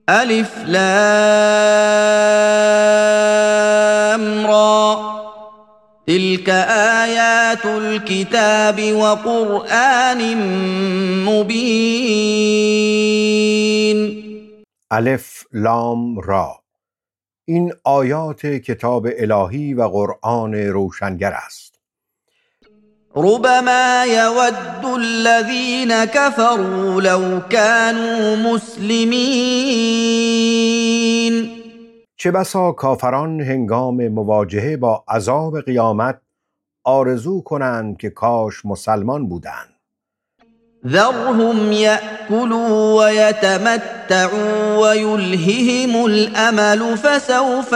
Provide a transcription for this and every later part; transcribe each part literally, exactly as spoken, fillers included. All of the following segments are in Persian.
الف لام را تلك آیات الكتاب وقرآن مبین. الف لام را، این آیات کتاب الهی و قرآن روشنگر است. ربما يود الذين كفروا لو كانوا مسلمين. چه بسا کافران هنگام مواجهه با عذاب قیامت آرزو کنند که کاش مسلمان بودند. ذرهم يأكلوا ويتمتعوا ويلههم الأمل فسوف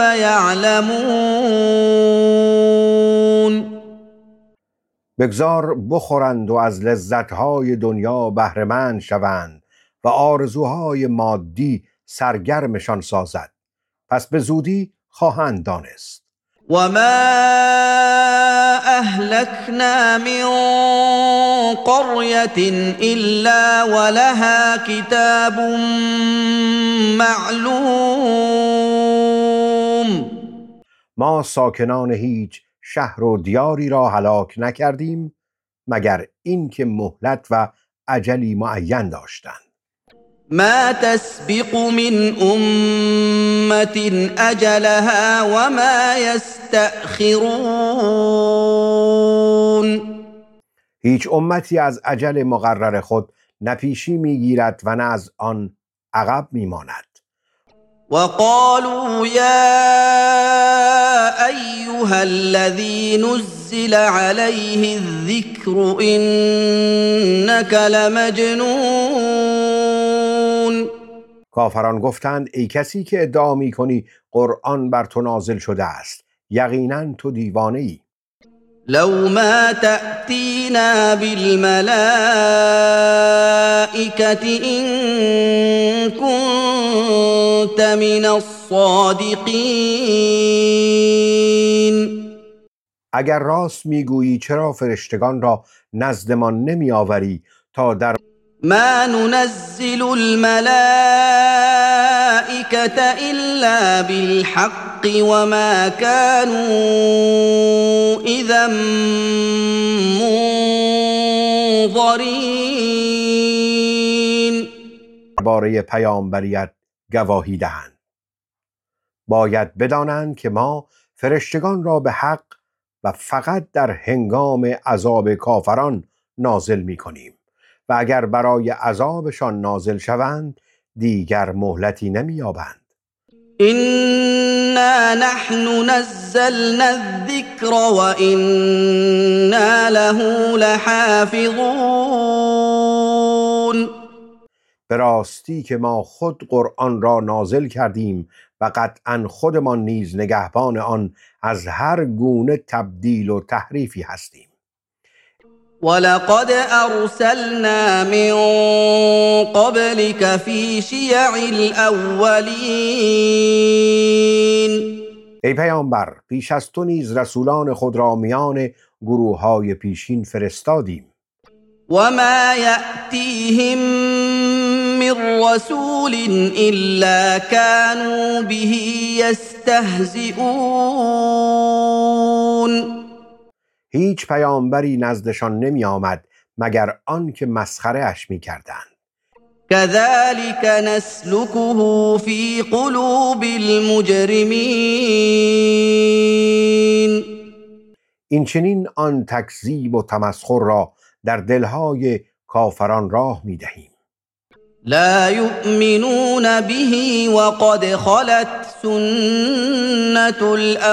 يعلمون. بگذار بخورند و از لذتهای دنیا بهره‌مند شوند و آرزوهای مادی سرگرمشان سازد، پس به زودی خواهند دانست. وما أهلكنا من قرية إلا ولها كتاب معلوم. ما ساکنان هیچ شهر و دیاری را هلاک نکردیم مگر اینکه مهلت و اجلی معین داشتند. ما تسبق من أمة أجلها وما يستأخرون. هیچ امتی از اجل مقرر خود نه پیشی میگیرد و نه از آن عقب میماند. وقالوا يا أيها الذي نزل عليه الذكر إنك لمجنون. کافران گفتند ای کسی که ادعا میکنی قرآن بر تو نازل شده است، یقینا تو دیوانه ای. لو ما تأتينا بالملائكة إن كنت من الصادقين. اگر راست میگویی چرا فرشتگان را نزدمان نمی آوری تا در ما ننزل الملائكة إلا بالحق وما كانوا إذا منظرين. باره پیامبریت گواهی دهند. باید بدانند که ما فرشتگان را به حق و فقط در هنگام عذاب کافران نازل می کنیم و اگر برای عذابشان نازل شوند دیگر مهلتی نمی یابند. إنا نحن نزلنا الذكر وإنا له لحافظون. به راستی که ما خود قرآن را نازل کردیم و قطعا خودمان نیز نگهبان آن از هر گونه تبدیل و تحریفی هستیم. ولقد أرسلنا من قبلك في شيع الأولين. ای پیامبر، پیش از تو نیز رسولان خود را میان گروه‌های پیشین فرستادیم. وما يأتيهم من رسول إلا كانوا به يستهزئون. هیچ پیامبری نزدشان نمی آمد مگر آن که مسخره اش می کردند. كذلك نسلكه في قلوب المجرمين. این چنین آن تکذیب و تمسخر را در دلهای کافران راه می دهیم. لا يؤمنون به وقد خلت سنة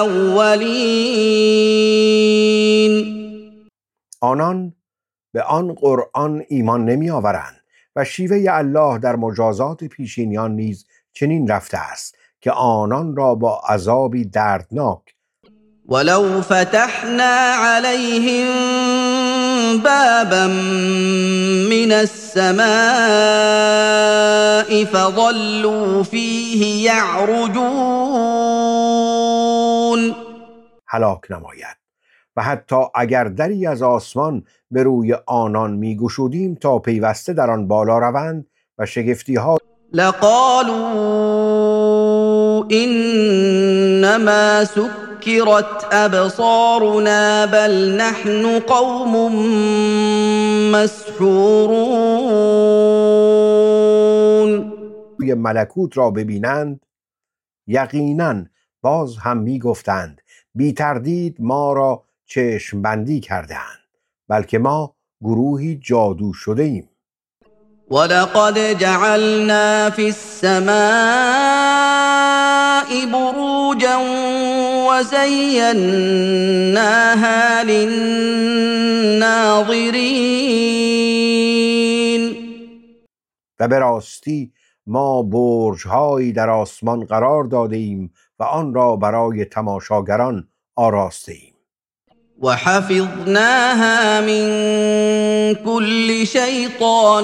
الأولين. آنان به آن قرآن ایمان نمی آورند و شیوه الله در مجازات پیشینیان نیز چنین رفته است که آنان را با عذابی دردناک. ولو فتحنا عليهم بابا من السماء فظلوا فيه يعرجون. هلاک نماید و حتی اگر دری از آسمان به روی آنان می گشودیم تا پیوسته در آن بالا روند و شگفتی ها لقالوا إنما سكرت أبصارنا بل نحن قوم مسحورون. ملکوت را ببینند یقیناً باز هم می گفتند بی تردید ما را چشم بندی کرده‌اند، بلکه ما گروهی جادو شده ایم. ولقد جعلنا في السماء بروجا وزيناها للناظرين. و به راستی ما برج‌هایی در آسمان قرار داده ایم و آن را برای تماشاگران آراسته ایم. وحفظناها من كل شيطان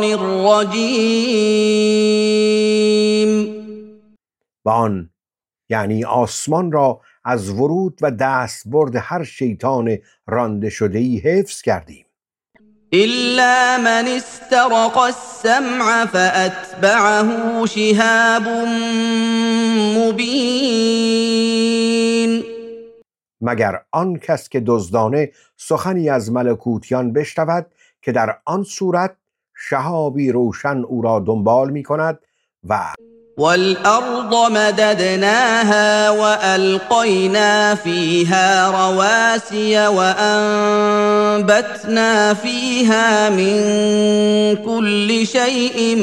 رجيم. و آن یعنی آسمان را از ورود و دستبرد هر شیطان رانده شده‌ای حفظ کردیم. إلا من استرق السمع فأتبعه شهاب مبين. مگر آن کس که دزدانه سخنی از ملکوتیان بشنود که در آن صورت شهابی روشن او را دنبال می کند. و والأرض مددناها وألقينا فيها رواسي وأنبتنا فيها من كل شيء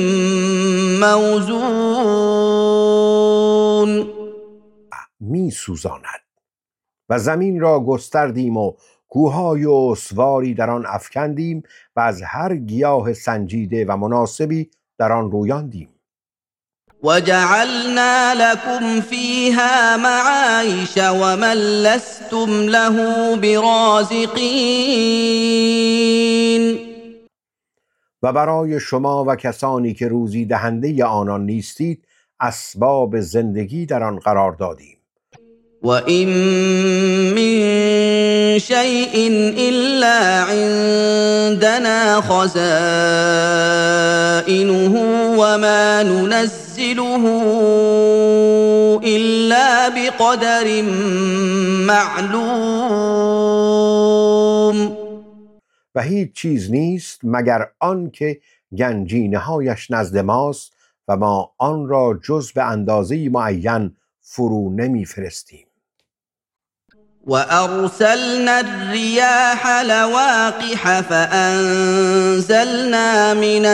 موزون. می سوزاند و زمین را گستردیم و کوههای استواری در آن افکندیم و از هر گیاه سنجیده و مناسبی در آن رویاندیم. وجعلنا لكم فيها معايش ومن لستم له برازقين. و برای شما و کسانی که روزی دهنده آنان نیستید اسباب زندگی در آن قرار دادیم. وَإِن مِّن شَيْءٍ إِلَّا عِندَنَا خَزَائِنُهُ وَمَا نُنَزِّلُهُ إِلَّا بِقَدَرٍ معلوم. و هیچ چیز نیست مگر آن که گنجینه هایش نزد ماست و ما آن را جز به اندازه معین فرو نمی فرستیم. وأرسلنا الرياح لواقح فأنزلنا من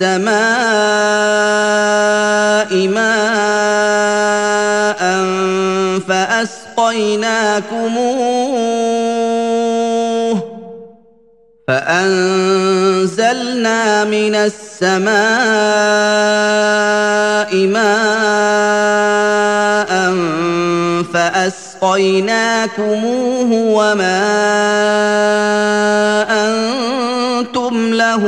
السماء ماء فأسقيناكموه فأنزلنا من السماء ماء فأسقيناكموه وما أنتم له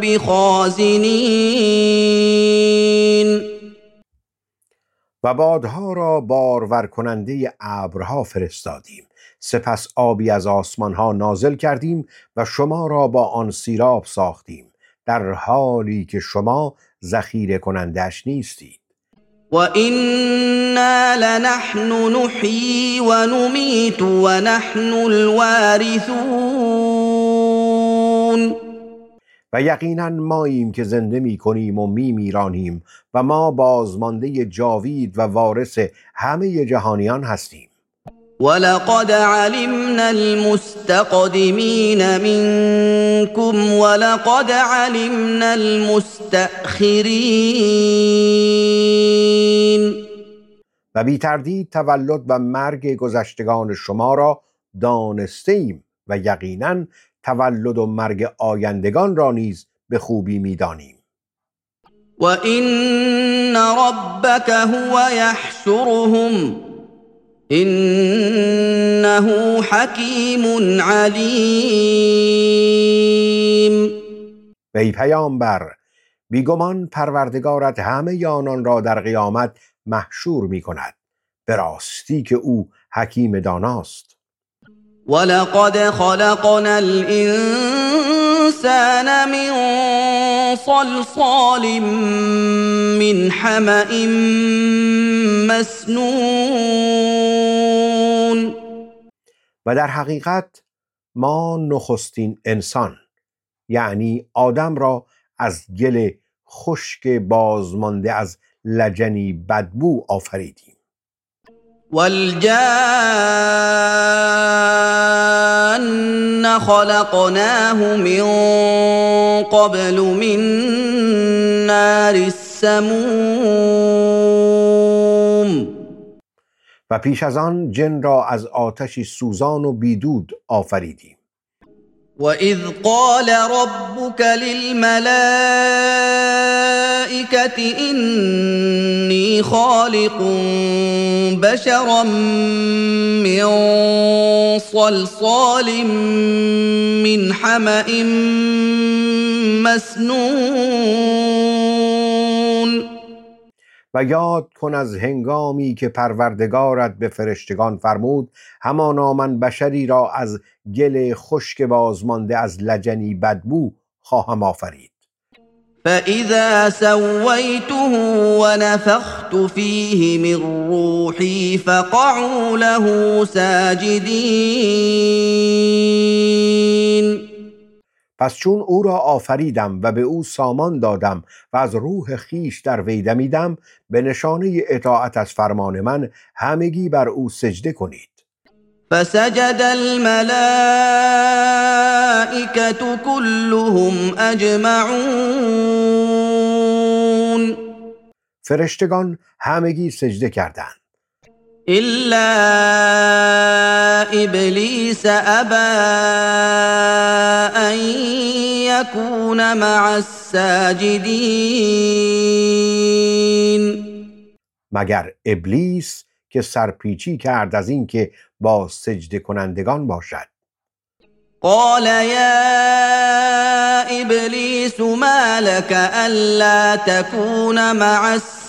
بخازنين. و بادها را بارور کننده ابرها فرستادیم، سپس آبی از آسمانها نازل کردیم و شما را با آن سیراب ساختیم، در حالی که شما ذخیره کنندش نیستید. وَإِنَّا لَنَحْنُ نُحْيِي وَنُمِيتُ وَنَحْنُ الْوَارِثُونَ. و یقینا ماییم که زنده می کنیم و می میرانیم و ما بازمانده جاوید و وارث همه جهانیان هستیم. وَلَقَدْ عَلِمْنَا الْمُسْتَقْدِمِينَ مِنكُمْ وَلَقَدْ عَلِمْنَا الْمُسْتَأْخِرِينَ. و بی تردید تولد و مرگ گذشتگان شما را دانسته ایم و یقینا تولد و مرگ آیندگان را نیز به خوبی می دانیم. وَإِنَّ رَبَّكَ هُوَ يَحْشُرُهُمْ إِنَّهُ حَکِیمٌ عَلِیمٌ. و ای پیامبر، بیگمان پروردگارت همه آنان را در قیامت محشور می کند، به راستی که او حکیم داناست. وَلَقَدْ خَلَقْنَا الْإِنسَانَ مِنْ صلصال من حمأ مسنون. و در حقیقت ما نخستین انسان یعنی آدم را از گل خشک بازمانده از لجنی بدبو آفریدیم. والجان خلقناه من قبل من نار السموم. و پیش از آن جن را از آتشی سوزان و بیدود آفریدیم. وَإِذْ قَالَ رَبُّكَ لِلْمَلَائِكَةِ إِنِّي خَالِقٌ بَشَرًا مِّن صَلْصَالٍ مِّنْ حَمَإٍ مسنون. و یاد کن از هنگامی که پروردگارت به فرشتگان فرمود همانا من بشری را از گل خشک بازمانده از لجنی بدبو خواهم آفرید. فَإِذَا سَوَّيْتُهُ وَنَفَخْتُ فِيهِ مِنْ رُوحِي فَقَعُوا لَهُ ساجدین. پس چون او را آفریدم و به او سامان دادم و از روح خیش در وی دمیدم به نشانه اطاعت از فرمان من همگی بر او سجده کنید. فسجد الملائكة كلهم اجمعون. فرشتگان همگی سجده کردند الا ابلیس ابى ان يكون مع الساجدين. مگر ابلیس که سرپیچی کرد از این که با سجده کنندگان باشد. قال يا ابلیس ما لك الا تكون مع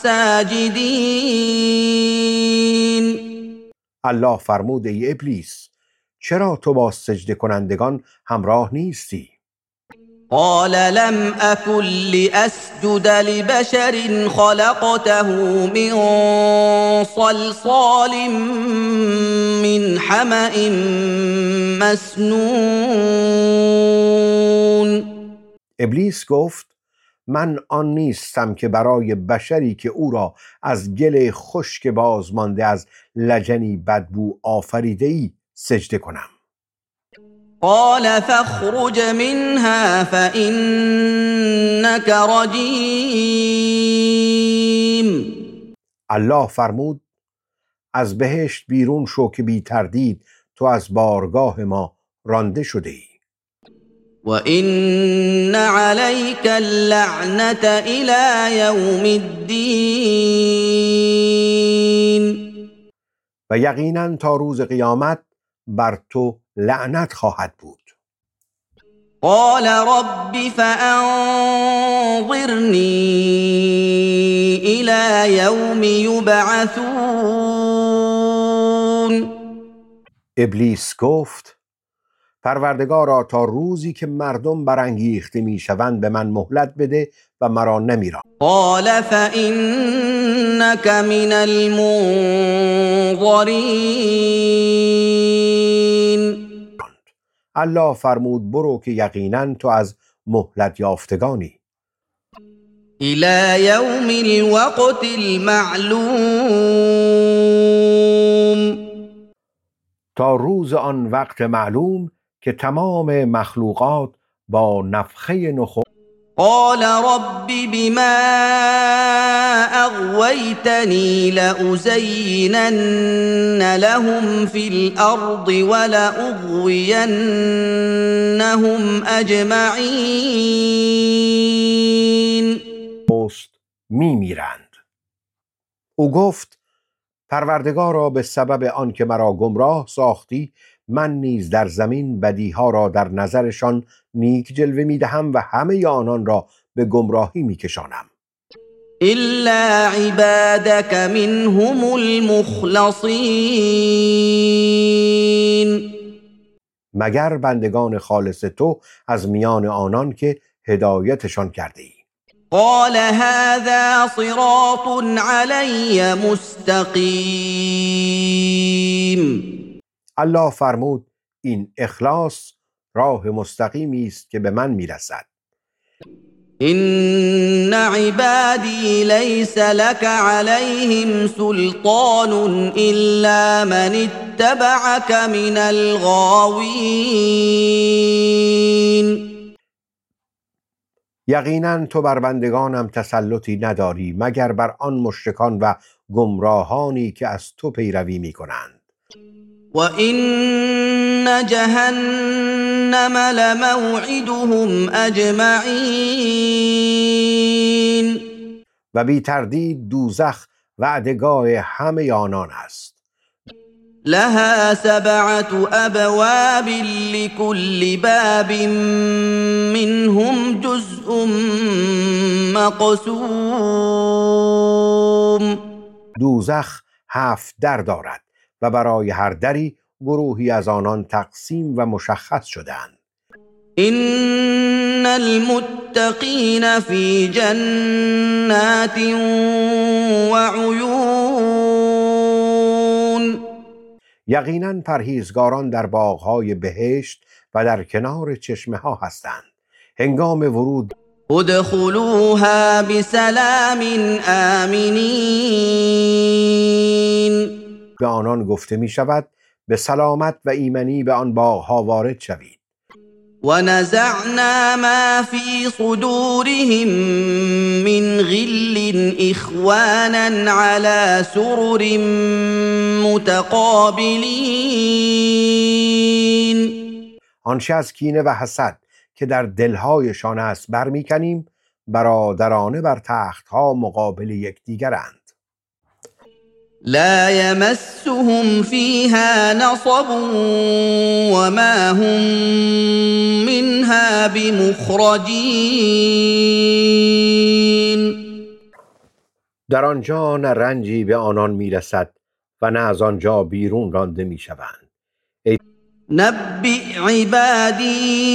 الساجدين. الله فرمود ای ابلیس چرا تو با سجده کنندگان همراه نیستی؟ قال لم أكن لأسجد لبشر خلقته من صلصال من حمأ مسنون. ابلیس گفت من آن نیستم که برای بشری که او را از گل خشک بازمانده از لجنی بدبو آفریده ای سجده کنم. قال فاخرج منها فإنك رجیم. الله فرمود از بهشت بیرون شو که بی تردید تو از بارگاه ما رانده شده ای. و ان علیک اللعنة الی یوم الدین. و یقینا تا روز قیامت بر تو لعنت خواهد بود. قال رب فانظرنی الی یوم یبعثون. ابلیس گفت پروردگارا تا روزی که مردم برانگیخته میشوند به من مهلت بده و مرا نمیران. قال فانک من المنظرین. الله فرمود برو که یقینا تو از مهلت یافتگانی. الی یوم الوقت المعلوم. تا روز آن وقت معلوم که تمام مخلوقات با نفخه نخست. قال رب بما اغویتنی لأزینن لهم فی الارض ولأغوینهم اجمعین. پست می میرند. او گفت پروردگارا به سبب آن که مرا گمراه ساختی من نیز در زمین بدیها را در نظرشان نیک جلوه می دهم و همه آنان را به گمراهی می کشانم الا عبادك منهم المخلصین. مگر بندگان خالص تو از میان آنان که هدایتشان کرده ای. قال هذا صراط علي مستقیم. الله فرمود این اخلاص راه مستقیمی است که به من میرسد. إن عبادي ليس لك عليهم سلطان إلا من اتبعك من الغاوين. یقینا تو بر بندگانم تسلطی نداری مگر بر آن مشرکان و گمراهانی که از تو پیروی می کنند. و این جهنم لموعدهم اجمعین. و بی تردید دوزخ وعدگاه همه آنان است. لها سبعة أبواب لكل باب منهم جزء مقسوم. دوزخ هفت در دارد و برای هر دری گروهی از آنان تقسیم و مشخص شده‌اند. إن المتقین فی جنات وعیون. یقینا پرهیزگاران در باغ‌های بهشت و در کنار چشمه‌ها هستند. هنگام ورود ادخلوها بسلام آمنین. به آنان گفته می شود به سلامت و ایمنی به آن باغ‌ها وارد شوید. و نزعنا ما فی صدورهم من غل اخوانا على سرر متقابلین. آنچه از کینه و حسد که در دلهایشان است برمی‌کنیم، برادرانه بر تخت‌ها مقابل یکدیگرند. لا يمسهم فيها نصب وما هم منها بمخرجين. در آنجا نه رنجی به آنان میرسد و نه از آنجا بیرون رانده میشوند. ای نبئ عبادی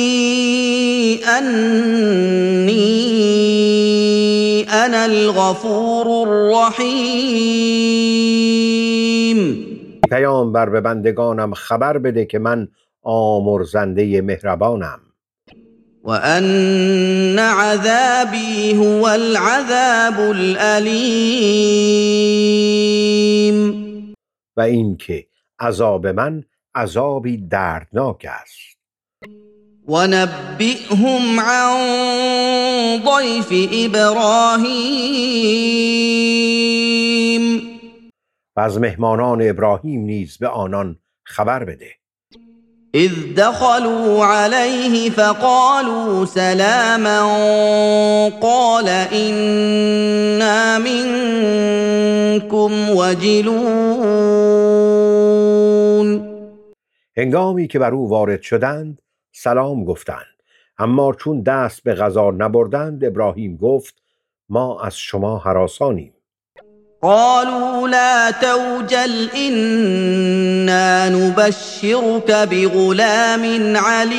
انی انا الغفور الرحیم. پیامبر به بندگانم خبر بده که من آمرزنده مهربانم. و ان عذابی هو العذاب الالیم. و این که عذاب من عذابی دردناک است. و نبئهم عن ضیف ابراهیم. و از مهمانان ابراهیم نیز به آنان خبر بده. اذ دخلوا علیه فقالوا سلاما قال انا منکم وجلون. هنگامی که بر او وارد شدند سلام گفتند، اما چون دست به غذا نبردند ابراهیم گفت ما از شما هراسانیم. قالوا لا توجل إنا نبشرك بغلام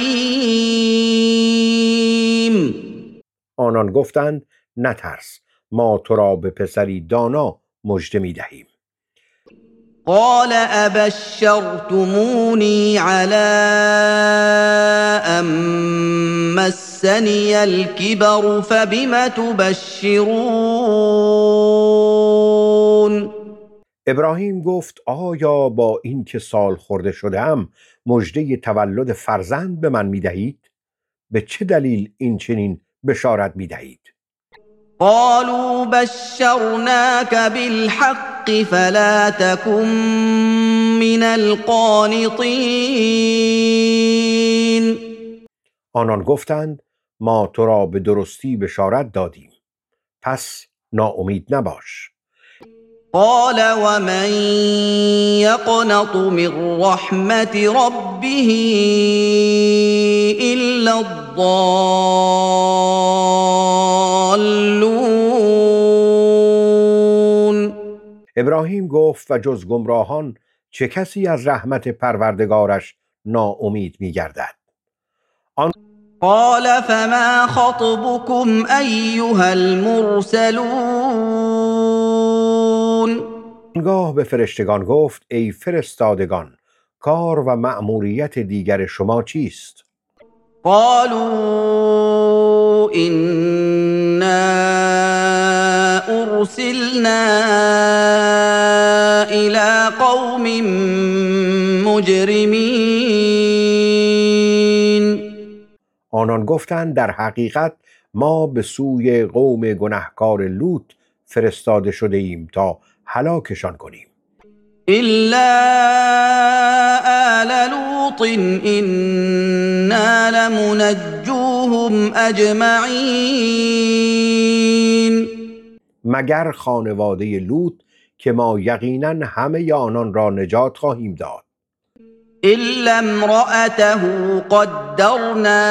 علیم. آنان گفتند نترس، ما تو را به پسری دانا مژده می دهیم. قال ابشرتمونی علی ان مسنی الكبر فبم تبشرون. ابراهیم گفت آیا با این که سال خورده شده‌ام مژده تولد فرزند به من می دهید؟ به چه دلیل این چنین بشارت می دهید؟ قالوا بشرناك بالحق فلا تكن من القانطين. آنان گفتند ما تو را به درستی بشارت دادیم، پس ناامید نباش. قال ومن يقنط من رحمت ربه الا الضالون. ابراهیم گفت و جز گمراهان چه کسی از رحمت پروردگارش ناامید می گردد؟ آن قال فما خطبكم أيها المرسلون آنگاه به فرشتگان گفت ای فرستادگان، کار و مأموریت دیگر شما چیست؟ قالوا إنا أرسلنا إلى قوم مجرمين. آنان گفتند در حقیقت ما به سوی قوم گنهکار لوط فرستاده شده ایم تا هلاکشان کنیم. إلا آل لوط إنا لمنجوهم أجمعين. مگر خانواده لوط که ما یقینا همه آنان را نجات خواهیم داد. إلا امرأته قدرنا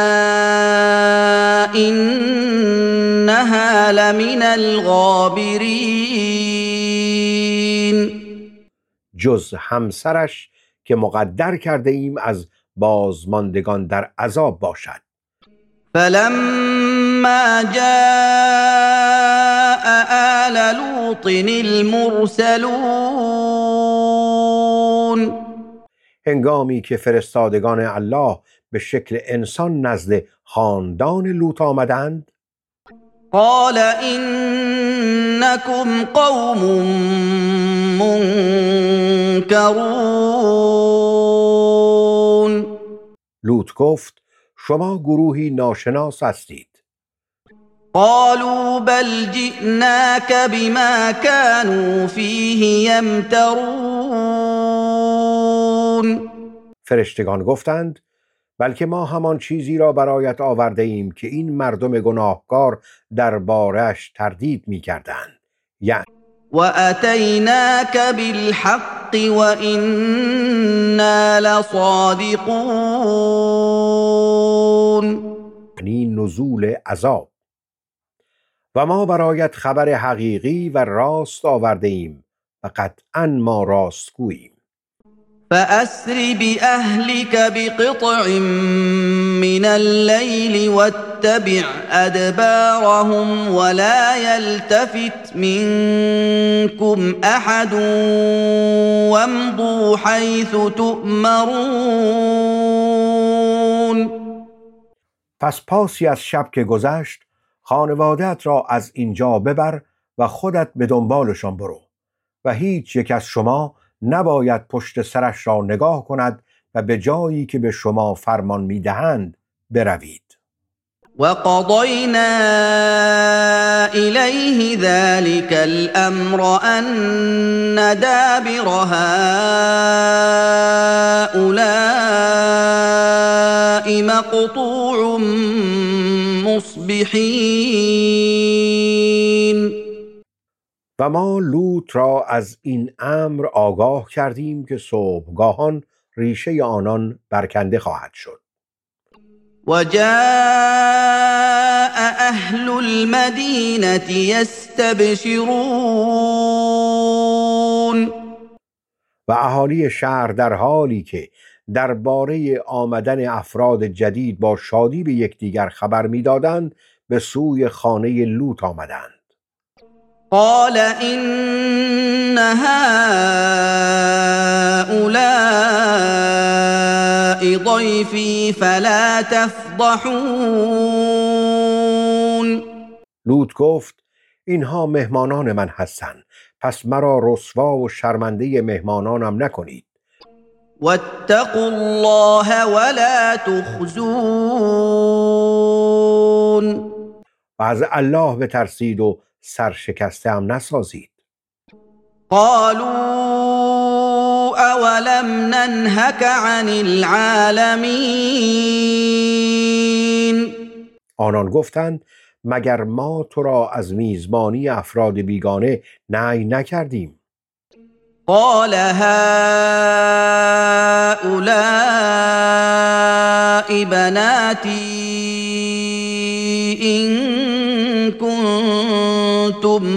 إنها لمن الغابرين. جز همسرش که مقدر کرده ایم از بازماندگان در عذاب باشد. فلما جاء آل لوط المرسلون هنگامی که فرستادگان الله به شکل انسان نزد خاندان لوط آمدند، قال إنكم قوم منکرون. لوط گفت شما گروهی ناشناس هستید. قالوا بل جئناك بما كانوا فيه يمترون. فرشتگان گفتند بلکه ما همان چیزی را برایت آورده ایم که این مردم گناهکار دربارش تردید می کردند. یعنی وأتيناك بالحق وإنا لصادقون. یعنی نزول عذاب. و ما برایت خبر حقیقی و راست آورده ایم و قطعا ما راستگوییم. فأسر بأهلك بقطع من الليل واتبع أدبارهم ولا يلتفت منكم أحد وامضوا حيث تؤمرون. پس پاسی از شب که گذشت خانواده‌ات را از اینجا ببر و خودت به دنبالشان برو و هیچ یک از شما نباید پشت سرش را نگاه کند و به جایی که به شما فرمان میدهند بروید. وقضينا إليه ذلك الأمر أن دابر هؤلاء مقطوع مصبحين. و ما لوط را از این امر آگاه کردیم که صبحگاهان ریشه آنان برکنده خواهد شد. وجاء أهل المدينة يستبشرون. و اهالی شهر در حالی که درباره آمدن افراد جدید با شادی به یکدیگر خبر می‌دادند به سوی خانه لوط آمدند. قال إن هؤلاء ضيفي فلا تفضحون. لوط گفت اینها مهمانان من هستند، پس مرا رسوا و شرمنده مهمانانم نکنید. واتقوا الله ولا تخزون. و از الله بترسید و سرشکسته هم نسازید. قالوا اولم ننهك عن العالمین. آنان گفتند مگر ما تو را از میزبانی افراد بیگانه نهی نکردیم؟ قال هؤلاء بناتي إن كنتم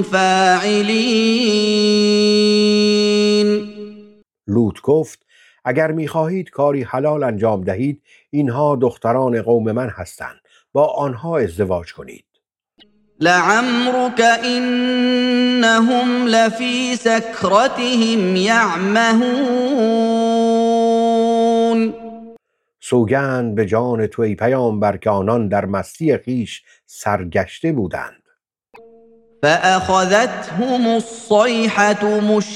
فاعلين. لوط گفت اگر میخواهید کاری حلال انجام دهید اینها دختران قوم من هستند با آنها ازدواج کنید. لعمرك إنهم لفی سکرتهم یعمهون. سوگند به جان تو ای پیامبر که آنان در مستی خویش سرگشته بودند. فأخذتهم الصیحة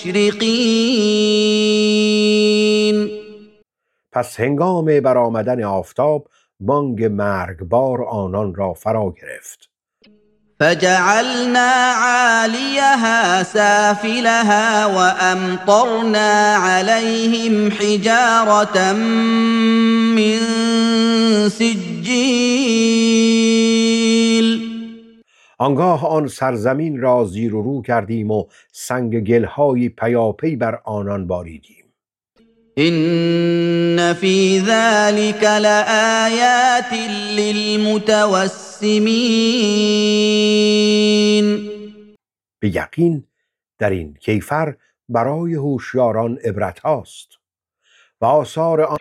مشرقین. پس هنگام برآمدن آفتاب بانگ مرگبار آنان را فرا گرفت. فجعلنا عالیها سافلها وأمطرنا عليهم حجارة من سجیل. آنگاه آن سرزمین را زیر و رو کردیم و سنگ گلهای پیاپی بر آنان باریدیم. إن في ذلك لآيات للمتوسمين. به یقین در این کیفر برای هوشیاران عبرت هاست و آثار آن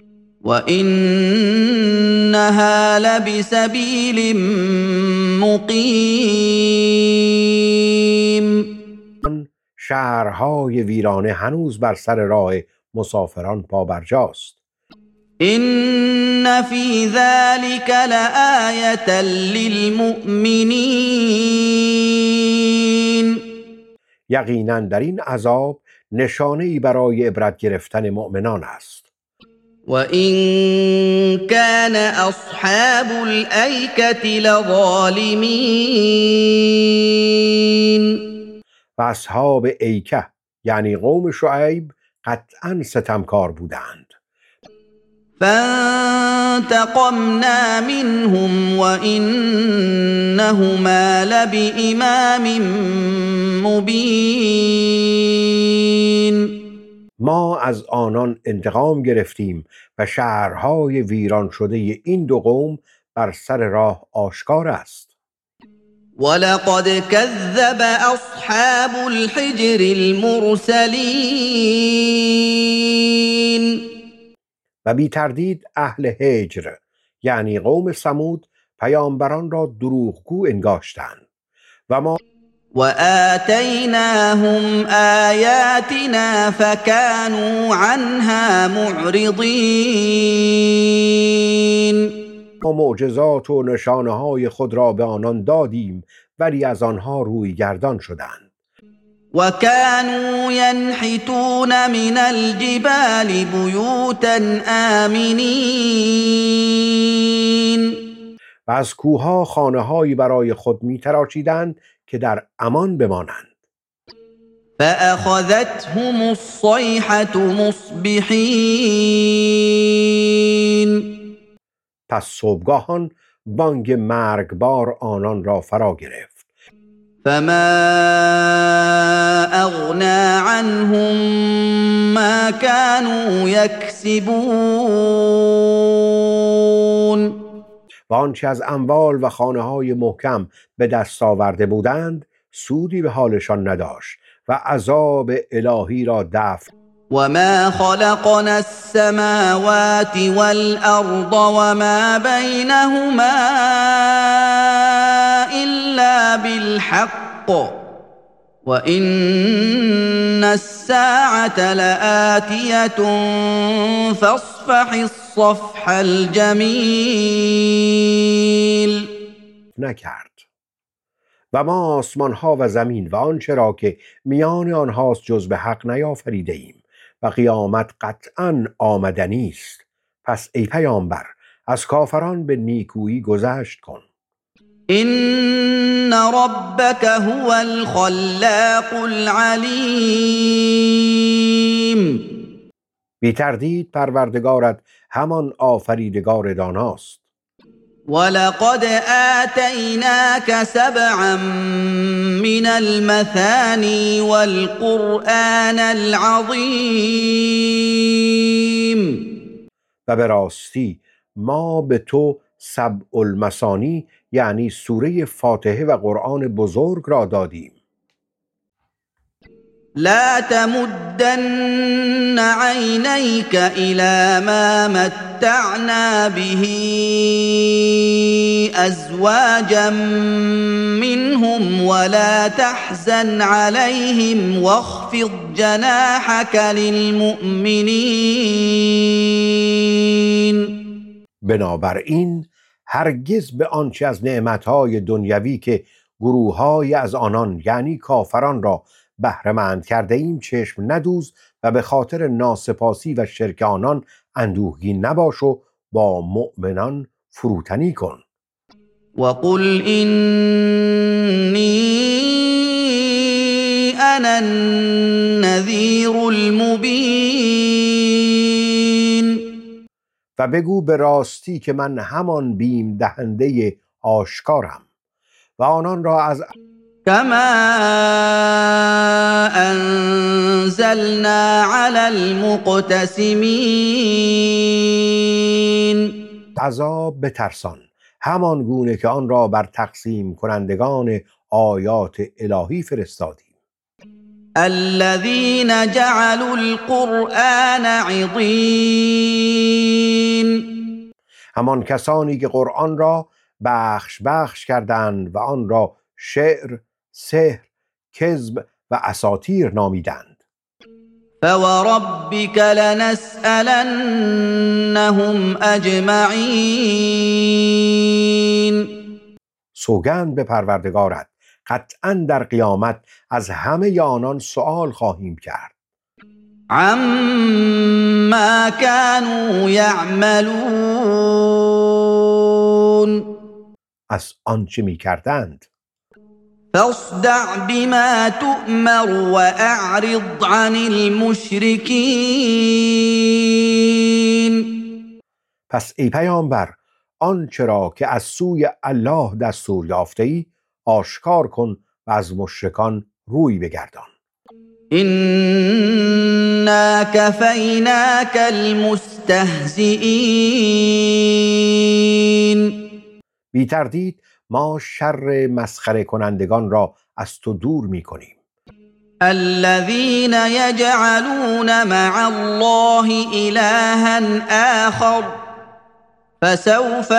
وإنها لبسبیل مقیم. شهرهای ویرانه هنوز بر سر راه مسافران پابرجاست. إن في ذلك لآية للمؤمنين. یقینا در این عذاب نشانه‌ای برای عبرت گرفتن مؤمنان است. وَإِن كَانَ أَصْحَابُ الْأَيْكَةِ لَظَالِمِينَ. و اصحاب ایکه یعنی قوم شعیب قطعا ستمکار بودند. فانتقمنا منهم وإنهما لبإمام مبين. ما از آنان انتقام گرفتیم و شهرهای ویران شده این دو قوم بر سر راه آشکار است. ولقد كذب أصحاب الحجر المرسلين. و بی تردید اهل هجر یعنی قوم ثمود پیامبران را دروغگو انگاشتند و ما وآتيناهم آياتنا فكانوا عنها معرضين. ما معجزات و نشانه های خود را به آنان دادیم ولی از آنها روی گردان شدند. وكانوا ينحتون من الجبال بيوتا آمنين. و از کوهها خانه‌هایی برای خود می‌تراشیدند که در امان بمانند. فأخذتهم الصيحة مصبحين. پس صبحگاهان بانگ مرگبار آنان را فرا گرفت. فما أغنى عنهم ما كانوا يكسبون. و آنچه از اموال و خانه‌های محکم به دست آورده بودند سودی به حالشان نداشت و عذاب الهی را دفع. وما خلقنا السماوات والأرض وما بينهما إلا بالحق وإن الساعة لآتية فاصفح الصفح الجميل. نکرد و ما آسمان ها و زمین و آنچه را که میان آنهاست جز به حق نیافریده ایم و قیامت قطعا آمدنی است. پس ای پیامبر از کافران به نیکویی گذشت کن. إن ربك هو الخلاق العليم. بی تردید پروردگارت همان آفریدگار داناست. ولقد آتيناك سبعا من المثاني والقرآن العظيم. و به راستی ما به تو سبع المثانی یعنی سوره فاتحه و قرآن بزرگ را دادیم. لا تمدن عينيك إلى ما متعنا به أزواجا منهم ولا تحزن عليهم واخفض جناحك للمؤمنين. بنابراین هرگز به آنچه از نعمتهای دنیوی که گروه‌هایی از آنان یعنی کافران را بهره‌مند کرده ایم چشم ندوز و به خاطر ناسپاسی و شرک آنان اندوهگین نباش و با مؤمنان فروتنی کن. وقل إني أنا النذير المبين. و بگو به راستی که من همان بیم دهنده آشکارم و آنان را از كما أنزلنا على المقتسمين. عذاب بترسان همان گونه که آن را بر تقسیم کنندگان آیات الهی فرستادیم. الذين جعلوا القرآن عضين. همان کسانی که قرآن را بخش بخش کردند و آن را شعر، سحر، کذب و اساطیر نامیدند. فوربك لنسألنهم اجمعین. سوگند به پروردگارت قطعا در قیامت از همه آنان سؤال خواهیم کرد. عما كانوا يعملون. از آنچه می کردند. فاصدع بما تؤمر واعرض عن المشركين. پس ای پیامبر آنچه را که از سوی الله دستور یافته‌ای آشکار کن و از مشرکان روی بگردان. إنا كفيناك المستهزئين. بی تردید ما شر مسخره کنندگان را از تو دور می کنیم. الذين يجعلون مع الله إلها آخر فسوف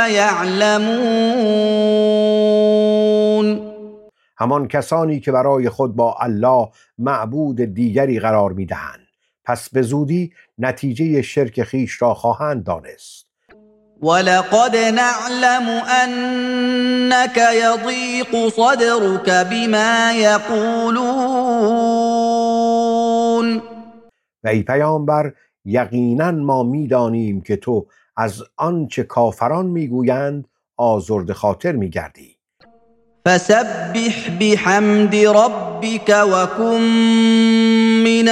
يعلمون. همان کسانی که برای خود با الله معبود دیگری قرار می دهند پس به زودی نتیجه شرک خیش را خواهند دانست. ولقد نعلم أنك يضيق صدرك بما يقولون. و ای پیامبر یقینا ما می‌دانیم که تو از آنچه کافران میگویند آزرده خاطر میگردی. فسبح بحمد ربك وكن من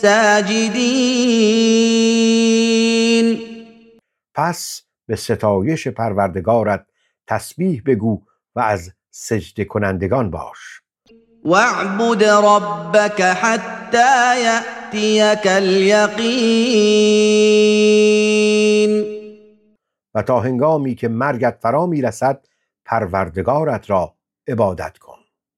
الساجدين. پس به ستایش پروردگارت تسبیح بگو و از سجده کنندگان باش. واعبد ربك حتى يأتيك اليقين. و تا هنگامی که مرگت فرا میرسد پروردگارت را عبادت کن.